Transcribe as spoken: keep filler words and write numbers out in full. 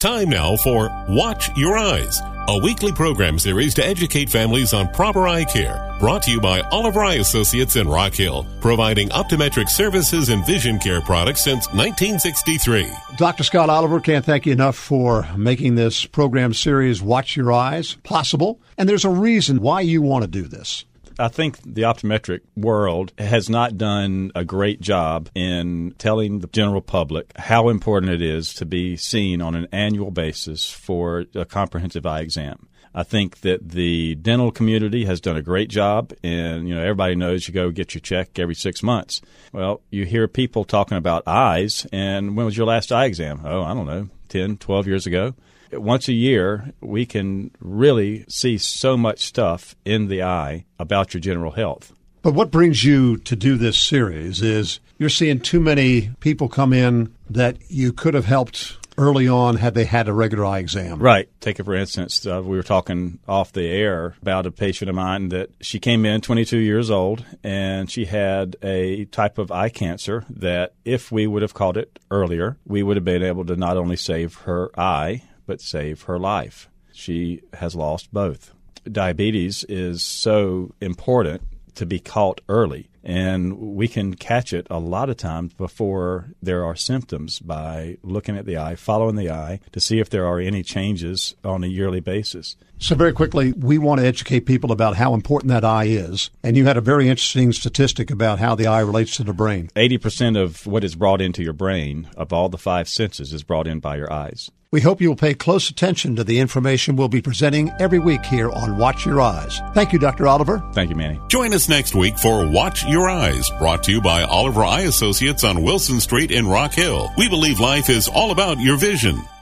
Time now for Watch Your Eyes, a weekly program series to educate families on proper eye care. Brought to you by Oliver Eye Associates in Rock Hill, providing optometric services and vision care products since nineteen sixty-three. Doctor Scott Oliver, can't thank you enough for making this program series, Watch Your Eyes, possible. And there's a reason why you want to do this. I think the optometric world has not done a great job in telling the general public how important it is to be seen on an annual basis for a comprehensive eye exam. I think that the dental community has done a great job, and you know everybody knows you go get your check every six months. Well, you hear people talking about eyes, and when was your last eye exam? Oh, I don't know, ten, twelve years ago. Once a year, we can really see so much stuff in the eye about your general health. But what brings you to do this series is you're seeing too many people come in that you could have helped early on had they had a regular eye exam. Right. Take it for instance, uh, we were talking off the air about a patient of mine that she came in twenty-two years old, and she had a type of eye cancer that if we would have caught it earlier, we would have been able to not only save her eye, but save her life. She has lost both. Diabetes is so important to be caught early, and we can catch it a lot of times before there are symptoms by looking at the eye, following the eye, to see if there are any changes on a yearly basis. So very quickly, we want to educate people about how important that eye is. And you had a very interesting statistic about how the eye relates to the brain. eighty percent of what is brought into your brain, of all the five senses, is brought in by your eyes. We hope you will pay close attention to the information we'll be presenting every week here on Watch Your Eyes. Thank you, Doctor Oliver. Thank you, Manny. Join us next week for Watch Your Eyes, brought to you by Oliver Eye Associates on Wilson Street in Rock Hill. We believe life is all about your vision.